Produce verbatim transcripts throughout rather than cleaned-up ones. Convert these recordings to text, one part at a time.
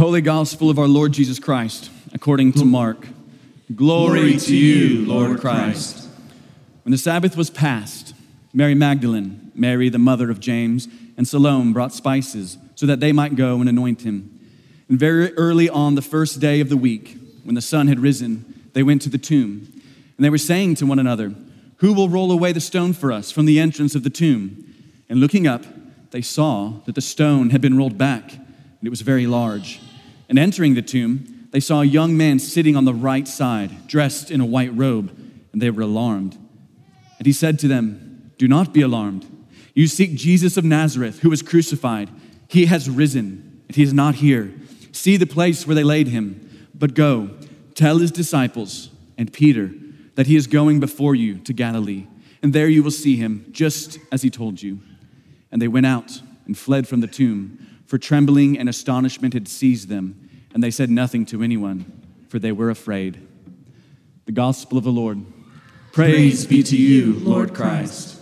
Holy Gospel of our Lord Jesus Christ, according to Mark. Glory to you, Lord Christ. When the Sabbath was past, Mary Magdalene, Mary the mother of James, and Salome brought spices so that they might go and anoint him. And very early on the first day of the week, when the sun had risen, they went to the tomb. And they were saying to one another, "Who will roll away the stone for us from the entrance of the tomb?" And looking up, they saw that the stone had been rolled back, and it was very large. And entering the tomb, they saw a young man sitting on the right side, dressed in a white robe, and they were alarmed. And he said to them, "Do not be alarmed. You seek Jesus of Nazareth, who was crucified. He has risen, and he is not here. See the place where they laid him. But go, tell his disciples and Peter that he is going before you to Galilee, and there you will see him, just as he told you." And they went out and fled from the tomb, for trembling and astonishment had seized them, and they said nothing to anyone, for they were afraid. The Gospel of the Lord. Praise be to you, Lord Christ.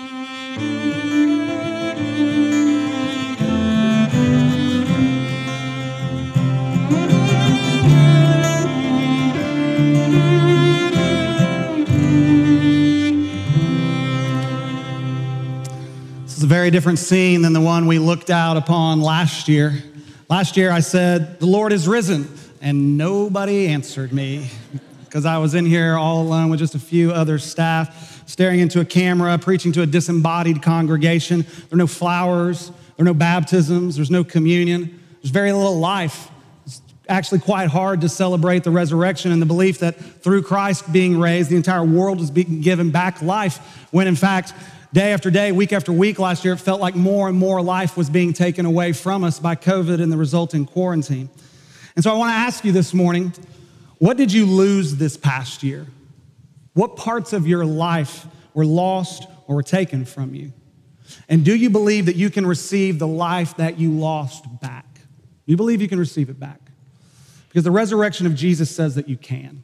This is a very different scene than the one we looked out upon last year. Last year I said, "The Lord is risen," and nobody answered me because I was in here all alone with just a few other staff, staring into a camera, preaching to a disembodied congregation. There are no flowers, there are no baptisms, there's no communion, there's very little life. It's actually quite hard to celebrate the resurrection and the belief that through Christ being raised, the entire world is being given back life, when in fact, day after day, week after week last year, it felt like more and more life was being taken away from us by COVID and the resulting quarantine. And so I want to ask you this morning, what did you lose this past year? What parts of your life were lost or were taken from you? And do you believe that you can receive the life that you lost back? Do you believe you can receive it back? Because the resurrection of Jesus says that you can.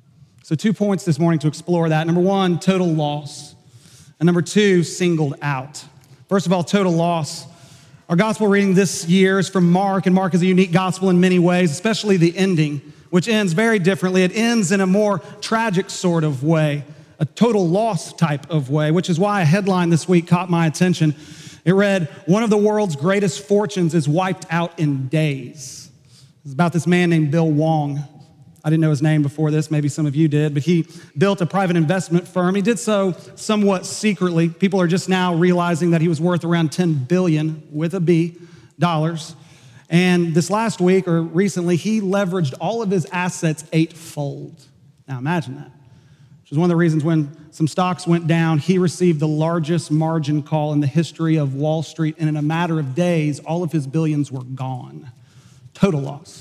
So two points this morning to explore that. Number one, total loss. And number two, singled out. First of all, total loss. Our gospel reading this year is from Mark, and Mark is a unique gospel in many ways, especially the ending, which ends very differently. It ends in a more tragic sort of way, a total loss type of way, which is why a headline this week caught my attention. It read, "One of the world's greatest fortunes is wiped out in days." It's about this man named Bill Wong. I didn't know his name before this, maybe some of you did, but he built a private investment firm. He did so somewhat secretly. People are just now realizing that he was worth around ten billion, with a B, dollars. And this last week, or recently, he leveraged all of his assets eightfold. Now imagine that. Which is one of the reasons when some stocks went down, he received the largest margin call in the history of Wall Street, and in a matter of days, all of his billions were gone. Total loss.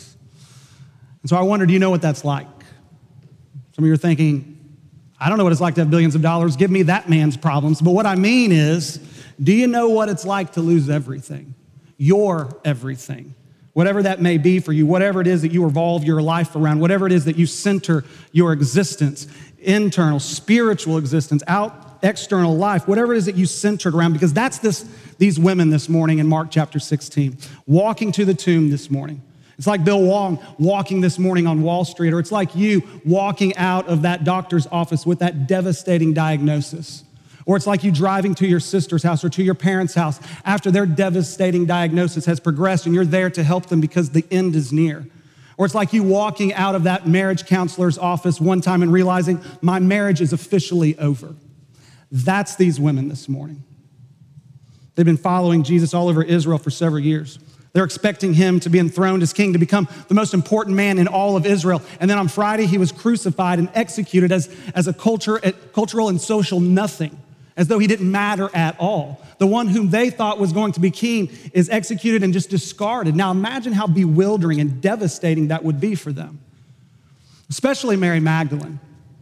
And so I wonder, do you know what that's like? Some of you are thinking, I don't know what it's like to have billions of dollars. Give me that man's problems. But what I mean is, do you know what it's like to lose everything? Your everything. Whatever that may be for you, whatever it is that you revolve your life around, whatever it is that you center your existence, internal, spiritual existence, out, external life, whatever it is that you centered around, because that's this, these women this morning in Mark chapter sixteen, walking to the tomb this morning. It's like Bill Wong walking this morning on Wall Street, or it's like you walking out of that doctor's office with that devastating diagnosis. Or it's like you driving to your sister's house or to your parents' house after their devastating diagnosis has progressed and you're there to help them because the end is near. Or it's like you walking out of that marriage counselor's office one time and realizing my marriage is officially over. That's these women this morning. They've been following Jesus all over Israel for several years. They're expecting him to be enthroned as king, to become the most important man in all of Israel. And then on Friday, he was crucified and executed as, as a culture, a cultural and social nothing, as though he didn't matter at all. The one whom they thought was going to be king is executed and just discarded. Now imagine how bewildering and devastating that would be for them, especially Mary Magdalene.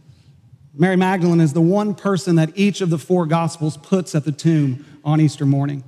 Mary Magdalene is the one person that each of the four Gospels puts at the tomb on Easter morning.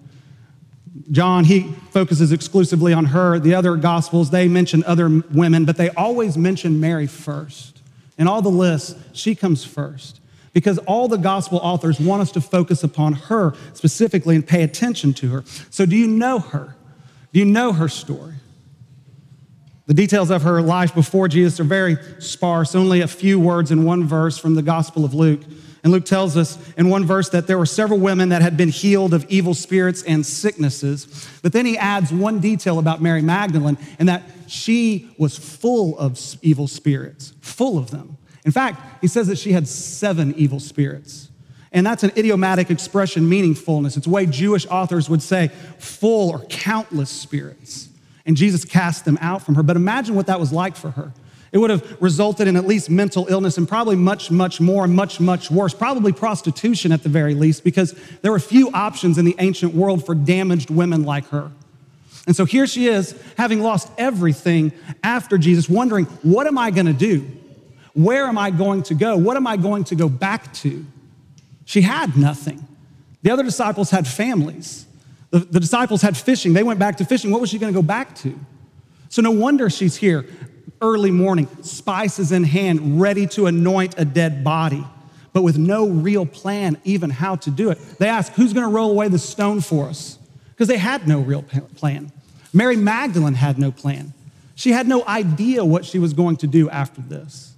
John, he focuses exclusively on her. The other Gospels, they mention other women, but they always mention Mary first. In all the lists, she comes first because all the Gospel authors want us to focus upon her specifically and pay attention to her. So do you know her? Do you know her story? The details of her life before Jesus are very sparse, only a few words in one verse from the Gospel of Luke. And Luke tells us in one verse that there were several women that had been healed of evil spirits and sicknesses. But then he adds one detail about Mary Magdalene, and that she was full of evil spirits, full of them. In fact, he says that she had seven evil spirits. And that's an idiomatic expression meaning fullness. It's the way Jewish authors would say full or countless spirits. And Jesus cast them out from her. But imagine what that was like for her. It would have resulted in at least mental illness and probably much, much more, much, much worse, probably prostitution at the very least, because there were few options in the ancient world for damaged women like her. And so here she is, having lost everything after Jesus, wondering, what am I going to do? Where am I going to go? What am I going to go back to? She had nothing. The other disciples had families. The, the disciples had fishing. They went back to fishing. What was she going to go back to? So no wonder she's here early morning, spices in hand, ready to anoint a dead body, but with no real plan even how to do it. They ask, who's going to roll away the stone for us? Because they had no real plan. Mary Magdalene had no plan. She had no idea what she was going to do after this.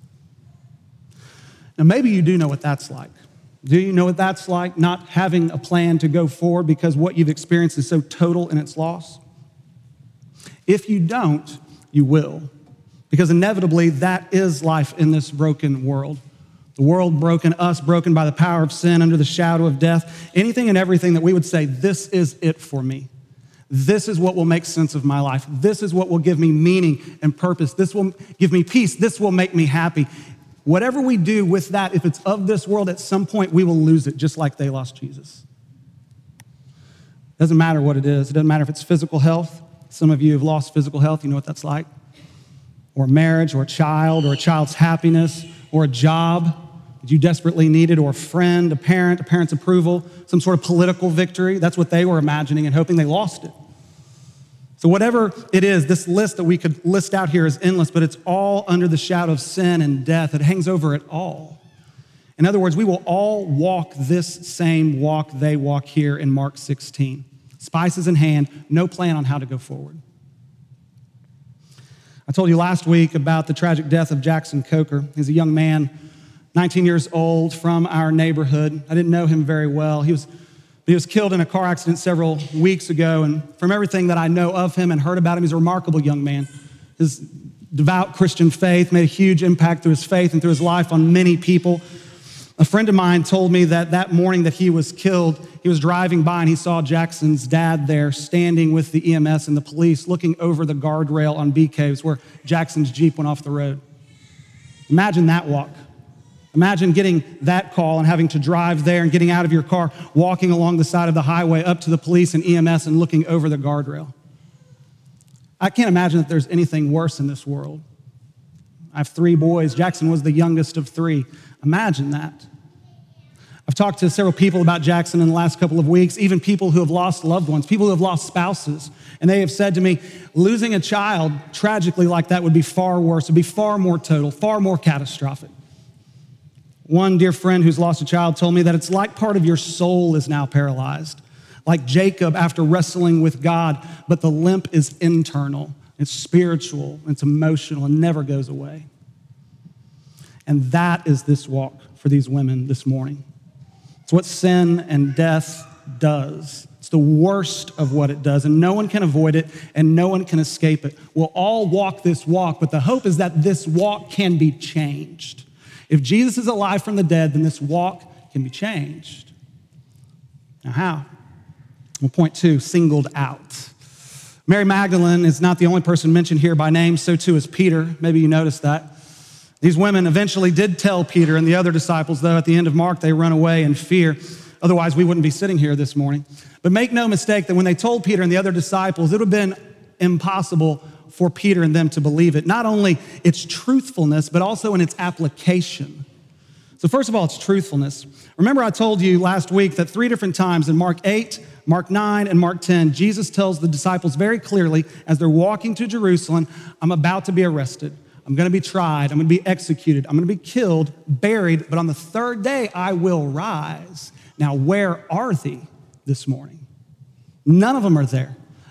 Now, maybe you do know what that's like. Do you know what that's like, not having a plan to go forward because what you've experienced is so total in its loss? If you don't, you will. Because inevitably, that is life in this broken world. The world broken, us broken by the power of sin, under the shadow of death. Anything and everything that we would say, this is it for me. This is what will make sense of my life. This is what will give me meaning and purpose. This will give me peace. This will make me happy. Whatever we do with that, if it's of this world, at some point we will lose it, just like they lost Jesus. Doesn't matter what it is. It doesn't matter if it's physical health. Some of you have lost physical health. You know what that's like. Or marriage, or a child, or a child's happiness, or a job that you desperately needed, or a friend, a parent, a parent's approval, some sort of political victory. That's what they were imagining and hoping. They lost it. So whatever it is, this list that we could list out here is endless, but it's all under the shadow of sin and death. It hangs over it all. In other words, we will all walk this same walk they walk here in Mark sixteen. Spices in hand, no plan on how to go forward. I told you last week about the tragic death of Jackson Coker. He's a young man, nineteen years old, from our neighborhood. I didn't know him very well. He was, he was killed in a car accident several weeks ago, and from everything that I know of him and heard about him, he's a remarkable young man. His devout Christian faith made a huge impact through his faith and through his life on many people. A friend of mine told me that that morning that he was killed, he was driving by and he saw Jackson's dad there standing with the E M S and the police looking over the guardrail on Bee Caves where Jackson's Jeep went off the road. Imagine that walk. Imagine getting that call and having to drive there and getting out of your car, walking along the side of the highway up to the police and E M S and looking over the guardrail. I can't imagine that there's anything worse in this world. I have three boys. Jackson was the youngest of three. Imagine that. I've talked to several people about Jackson in the last couple of weeks, even people who have lost loved ones, people who have lost spouses. And they have said to me, losing a child tragically like that would be far worse, would be far more total, far more catastrophic. One dear friend who's lost a child told me that it's like part of your soul is now paralyzed, like Jacob after wrestling with God, but the limp is internal, it's spiritual, it's emotional, and never goes away. And that is this walk for these women this morning. It's what sin and death does. It's the worst of what it does, and no one can avoid it, and no one can escape it. We'll all walk this walk, but the hope is that this walk can be changed. If Jesus is alive from the dead, then this walk can be changed. Now, how? Well, point two, singled out. Mary Magdalene is not the only person mentioned here by name, so too is Peter. Maybe you noticed that. These women eventually did tell Peter and the other disciples, though at the end of Mark, they run away in fear. Otherwise, we wouldn't be sitting here this morning. But make no mistake that when they told Peter and the other disciples, it would have been impossible for Peter and them to believe it. Not only its truthfulness, but also in its application. So first of all, it's truthfulness. Remember I told you last week that three different times in Mark eight, Mark nine, and Mark ten, Jesus tells the disciples very clearly as they're walking to Jerusalem, I'm about to be arrested. I'm going to be tried. I'm going to be executed. I'm going to be killed, buried, but on the third day, I will rise. Now, where are they this morning? None of them are there.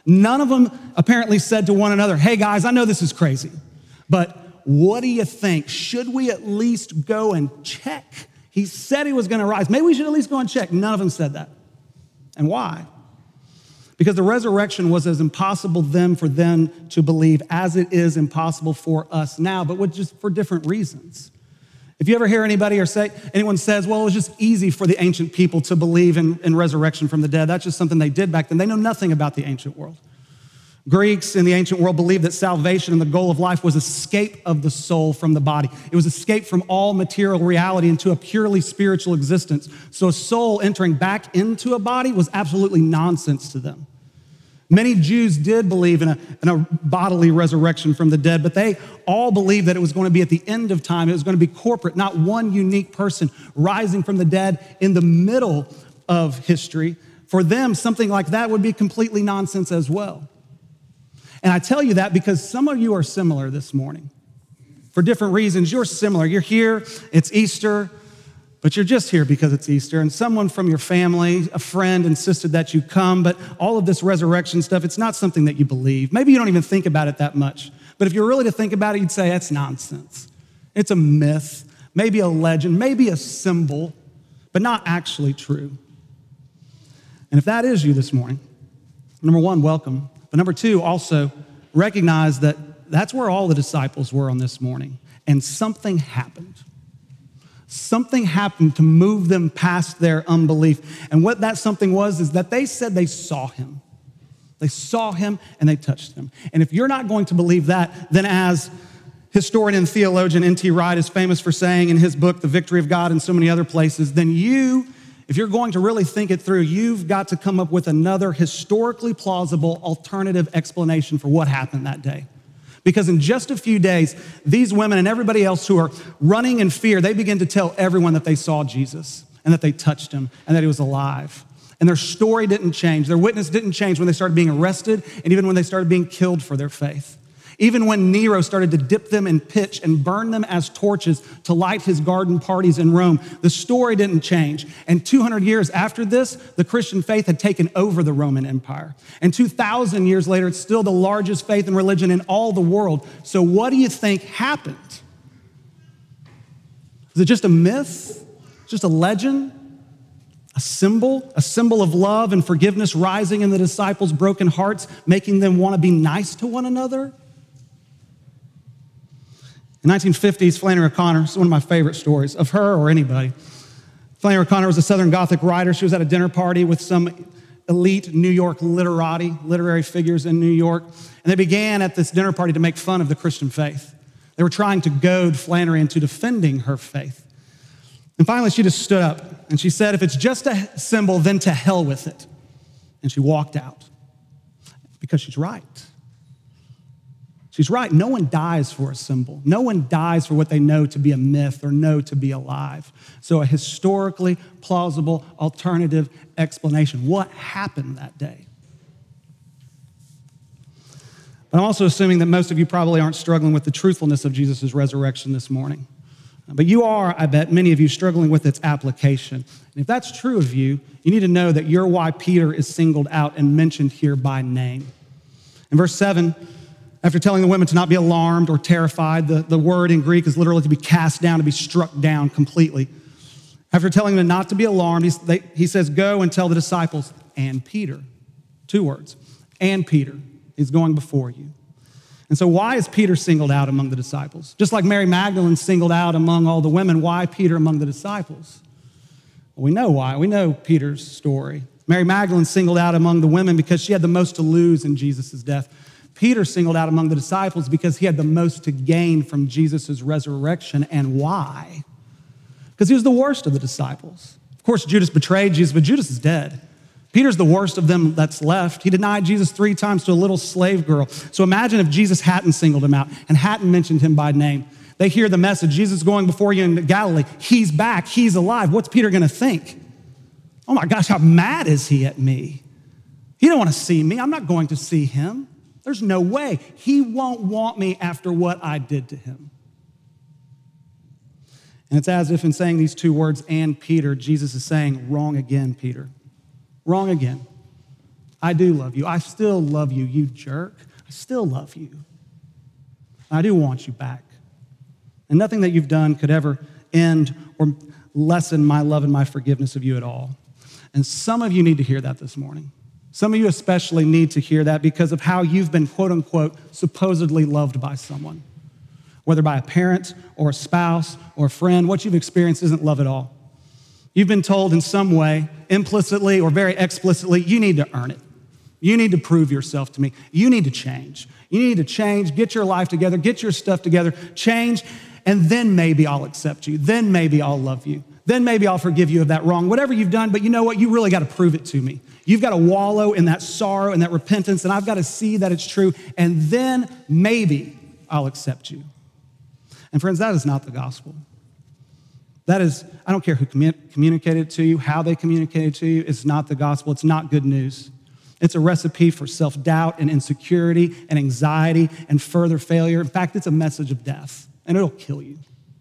None of them apparently said to one another, hey guys, I know this is crazy, but what do you think? Should we at least go and check? He said he was going to rise. Maybe we should at least go and check. None of them said that. And why? Because the resurrection was as impossible then for them to believe as it is impossible for us now, but with just for different reasons. If you ever hear anybody or say, anyone says, well, it was just easy for the ancient people to believe in, in resurrection from the dead. That's just something they did back then. They know nothing about the ancient world. Greeks in the ancient world believed that salvation and the goal of life was escape of the soul from the body. It was escape from all material reality into a purely spiritual existence. So a soul entering back into a body was absolutely nonsense to them. Many Jews did believe in a, in a bodily resurrection from the dead, but they all believed that it was going to be at the end of time. It was going to be corporate, not one unique person rising from the dead in the middle of history. For them, something like that would be completely nonsense as well. And I tell you that because some of you are similar this morning. For different reasons, you're similar. You're here, it's Easter, but you're just here because it's Easter. And someone from your family, a friend, insisted that you come, but all of this resurrection stuff, it's not something that you believe. Maybe you don't even think about it that much. But if you're really to think about it, you'd say, that's nonsense. It's a myth, maybe a legend, maybe a symbol, but not actually true. And if that is you this morning, number one, welcome. But number two, also recognize that that's where all the disciples were on this morning. And something happened. Something happened to move them past their unbelief. And what that something was is that they said they saw him. They saw him and they touched him. And if you're not going to believe that, then as historian and theologian N T Wright is famous for saying in his book, The Victory of God, and so many other places, then you, if you're going to really think it through, you've got to come up with another historically plausible alternative explanation for what happened that day. Because in just a few days, these women and everybody else who are running in fear, they begin to tell everyone that they saw Jesus and that they touched him and that he was alive. And their story didn't change. Their witness didn't change when they started being arrested and even when they started being killed for their faith. Even when Nero started to dip them in pitch and burn them as torches to light his garden parties in Rome, the story didn't change. And two hundred years after this, the Christian faith had taken over the Roman Empire. And two thousand years later, it's still the largest faith and religion in all the world. So what do you think happened? Is it just a myth? Just a legend? A symbol? A symbol of love and forgiveness rising in the disciples' broken hearts, making them want to be nice to one another? In nineteen fifties, Flannery O'Connor, it's one of my favorite stories of her or anybody. Flannery O'Connor was a Southern Gothic writer. She was at a dinner party with some elite New York literati, literary figures in New York. And they began at this dinner party to make fun of the Christian faith. They were trying to goad Flannery into defending her faith. And finally, she just stood up and she said, if it's just a symbol, then to hell with it. And she walked out because she's right. She's right. No one dies for a symbol. No one dies for what they know to be a myth or know to be alive. So a historically plausible alternative explanation. What happened that day? But I'm also assuming that most of you probably aren't struggling with the truthfulness of Jesus' resurrection this morning. But you are, I bet, many of you struggling with its application. And if that's true of you, you need to know that you're why Peter is singled out and mentioned here by name. In verse seven, after telling the women to not be alarmed or terrified, the, the word in Greek is literally to be cast down, to be struck down completely. After telling them not to be alarmed, he, they, he says, go and tell the disciples and Peter. Two words, and Peter is going before you. And so why is Peter singled out among the disciples? Just like Mary Magdalene singled out among all the women, why Peter among the disciples? Well, we know why. We know Peter's story. Mary Magdalene singled out among the women because she had the most to lose in Jesus' death. Peter singled out among the disciples because he had the most to gain from Jesus' resurrection. And why? Because he was the worst of the disciples. Of course, Judas betrayed Jesus, but Judas is dead. Peter's the worst of them that's left. He denied Jesus three times to a little slave girl. So imagine if Jesus hadn't singled him out and hadn't mentioned him by name. They hear the message, Jesus is going before you in Galilee. He's back, he's alive. What's Peter gonna think? Oh my gosh, how mad is he at me? He don't wanna see me, I'm not going to see him. There's no way. He won't want me after what I did to him. And it's as if in saying these two words, and Peter, Jesus is saying, wrong again, Peter. Wrong again. I do love you. I still love you, you jerk. I still love you. I do want you back. And nothing that you've done could ever end or lessen my love and my forgiveness of you at all. And some of you need to hear that this morning. Some of you especially need to hear that because of how you've been, quote unquote, supposedly loved by someone. Whether by a parent or a spouse or a friend, what you've experienced isn't love at all. You've been told in some way, implicitly or very explicitly, you need to earn it. You need to prove yourself to me. You need to change. You need to change, get your life together, get your stuff together, change, and then maybe I'll accept you. Then maybe I'll love you. Then maybe I'll forgive you of that wrong, whatever you've done, but you know what? You really got to prove it to me. You've got to wallow in that sorrow and that repentance, and I've got to see that it's true, and then maybe I'll accept you. And friends, that is not the gospel. That is, I don't care who commun- communicated it to you, how they communicated it to you, it's not the gospel. It's not good news. It's a recipe for self-doubt and insecurity and anxiety and further failure. In fact, it's a message of death, and it'll kill you.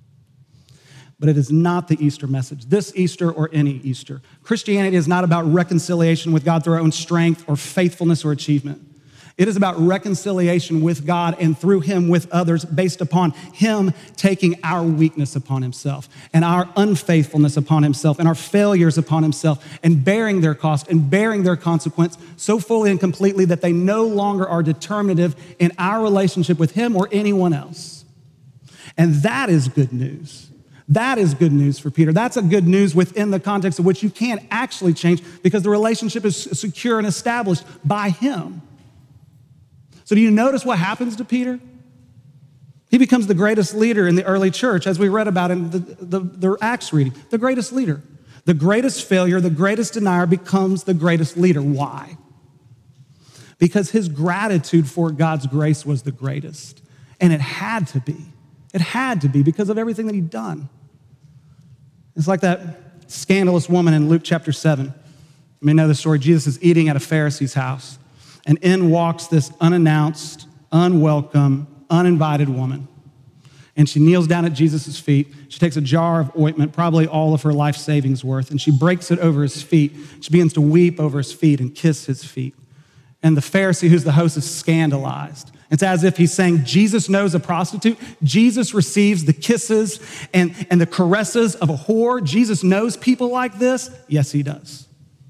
But it is not the Easter message, this Easter or any Easter. Christianity is not about reconciliation with God through our own strength or faithfulness or achievement. It is about reconciliation with God and through him with others based upon him taking our weakness upon himself and our unfaithfulness upon himself and our failures upon himself and bearing their cost and bearing their consequence so fully and completely that they no longer are determinative in our relationship with him or anyone else. And that is good news. That is good news for Peter. That's a good news within the context of which you can't actually change because the relationship is secure and established by him. So do you notice what happens to Peter? He becomes the greatest leader in the early church, as we read about in the, the, the Acts reading, the greatest leader. The greatest failure, the greatest denier becomes the greatest leader. Why? Because his gratitude for God's grace was the greatest. And it had to be. It had to be because of everything that he'd done. It's like that scandalous woman in Luke chapter seven. You may know the story. Jesus is eating at a Pharisee's house. And in walks this unannounced, unwelcome, uninvited woman. And she kneels down at Jesus' feet. She takes a jar of ointment, probably all of her life savings worth, and she breaks it over his feet. She begins to weep over his feet and kiss his feet. And the Pharisee, who's the host, is scandalized. It's as if he's saying, Jesus knows a prostitute. Jesus receives the kisses and, and the caresses of a whore. Jesus knows people like this. Yes, he does.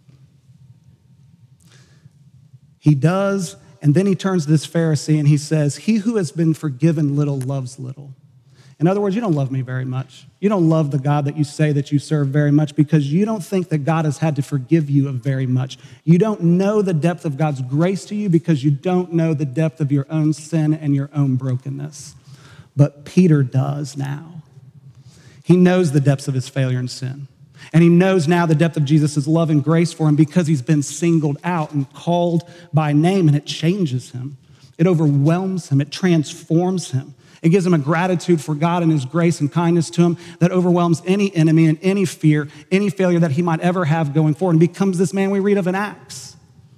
He does, and then he turns to this Pharisee and he says, he who has been forgiven little loves little. In other words, you don't love me very much. You don't love the God that you say that you serve very much because you don't think that God has had to forgive you of very much. You don't know the depth of God's grace to you because you don't know the depth of your own sin and your own brokenness. But Peter does now. He knows the depths of his failure and sin. And he knows now the depth of Jesus' love and grace for him because he's been singled out and called by name, and it changes him. It overwhelms him. It transforms him. It gives him a gratitude for God and his grace and kindness to him that overwhelms any enemy and any fear, any failure that he might ever have going forward, and becomes this man we read of in Acts.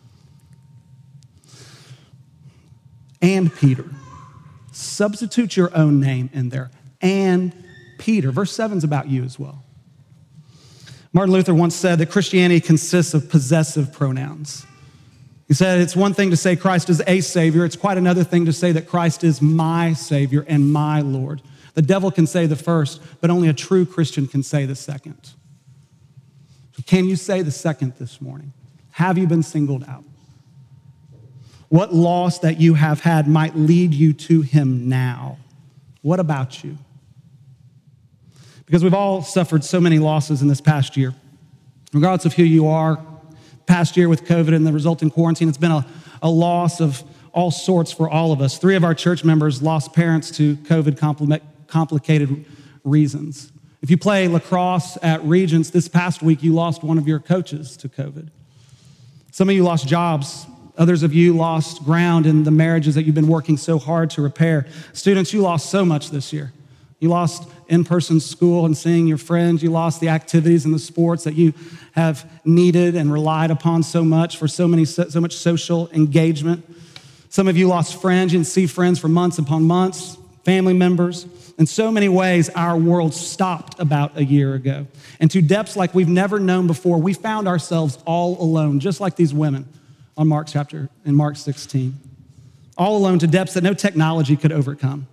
And Peter. Substitute your own name in there. And Peter. Verse seven is about you as well. Martin Luther once said that Christianity consists of possessive pronouns. He said it's one thing to say Christ is a Savior. It's quite another thing to say that Christ is my Savior and my Lord. The devil can say the first, but only a true Christian can say the second. So can you say the second this morning? Have you been singled out? What loss that you have had might lead you to him now? What about you? Because we've all suffered so many losses in this past year. Regardless of who you are, past year with COVID and the resulting quarantine, it's been a, a loss of all sorts for all of us. Three of our church members lost parents to COVID compli- complicated reasons. If you play lacrosse at Regents, this past week you lost one of your coaches to COVID. Some of you lost jobs. Others of you lost ground in the marriages that you've been working so hard to repair. Students, you lost so much this year. You lost in-person school and seeing your friends. You lost the activities and the sports that you have needed and relied upon so much for so many, so much social engagement. Some of you lost friends. You didn't see friends for months upon months, family members. In so many ways, our world stopped about a year ago. And to depths like we've never known before, we found ourselves all alone, just like these women, on Mark chapter, in Mark sixteen. All alone to depths that no technology could overcome.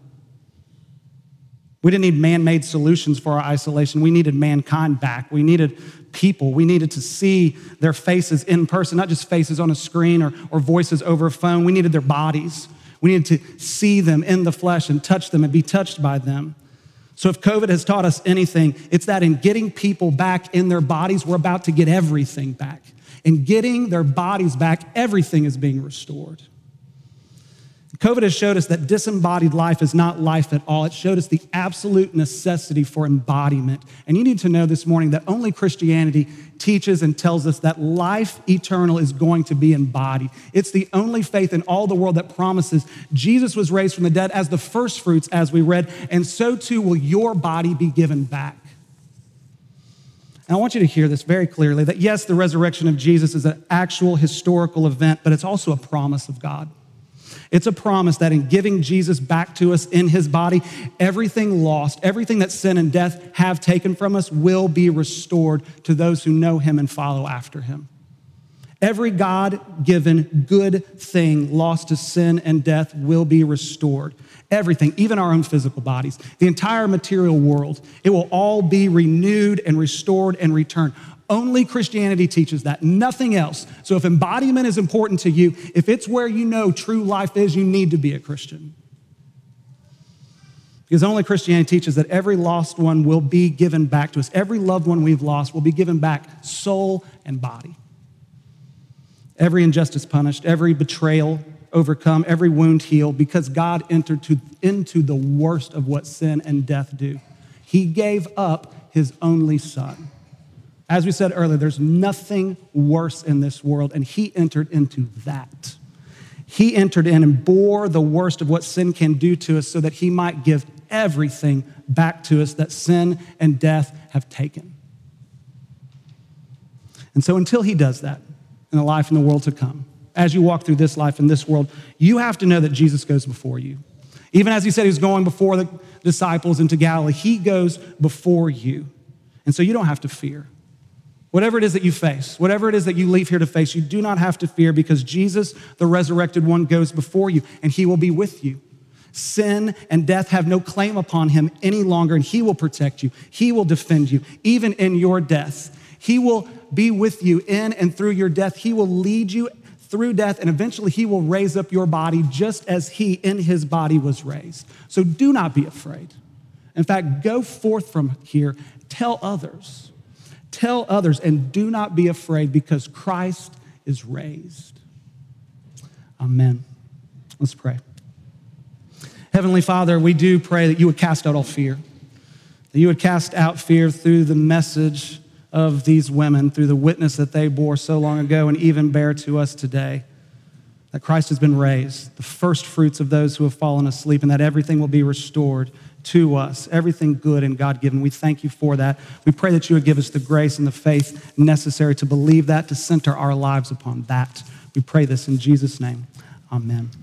We didn't need man-made solutions for our isolation. We needed mankind back. We needed people. We needed to see their faces in person, not just faces on a screen or, or voices over a phone. We needed their bodies. We needed to see them in the flesh and touch them and be touched by them. So if COVID has taught us anything, it's that in getting people back in their bodies, we're about to get everything back. In getting their bodies back, everything is being restored. COVID has showed us that disembodied life is not life at all. It showed us the absolute necessity for embodiment. And you need to know this morning that only Christianity teaches and tells us that life eternal is going to be embodied. It's the only faith in all the world that promises Jesus was raised from the dead as the first fruits, as we read, and so too will your body be given back. And I want you to hear this very clearly, that yes, the resurrection of Jesus is an actual historical event, but it's also a promise of God. It's a promise that in giving Jesus back to us in his body, everything lost, everything that sin and death have taken from us will be restored to those who know him and follow after him. Every God-given good thing lost to sin and death will be restored. Everything, even our own physical bodies, the entire material world, it will all be renewed and restored and returned. Only Christianity teaches that, nothing else. So if embodiment is important to you, if it's where you know true life is, you need to be a Christian. Because only Christianity teaches that every lost one will be given back to us. Every loved one we've lost will be given back, soul and body. Every injustice punished, every betrayal overcome, every wound healed, because God entered to, into the worst of what sin and death do. He gave up his only son. As we said earlier, there's nothing worse in this world, and he entered into that. He entered in and bore the worst of what sin can do to us so that he might give everything back to us that sin and death have taken. And so until he does that in the life and the world to come, as you walk through this life and this world, you have to know that Jesus goes before you. Even as he said he was going before the disciples into Galilee, he goes before you. And so you don't have to fear. Whatever it is that you face, whatever it is that you leave here to face, you do not have to fear because Jesus, the resurrected one, goes before you and he will be with you. Sin and death have no claim upon him any longer, and he will protect you. He will defend you, even in your death. He will be with you in and through your death. He will lead you through death, and eventually he will raise up your body just as he in his body was raised. So do not be afraid. In fact, go forth from here, tell others. Tell others, and do not be afraid because Christ is raised. Amen. Let's pray. Heavenly Father, we do pray that you would cast out all fear, that you would cast out fear through the message of these women, through the witness that they bore so long ago and even bear to us today, that Christ has been raised, the first fruits of those who have fallen asleep, and that everything will be restored to us, everything good and God-given. We thank you for that. We pray that you would give us the grace and the faith necessary to believe that, to center our lives upon that. We pray this in Jesus' name. Amen.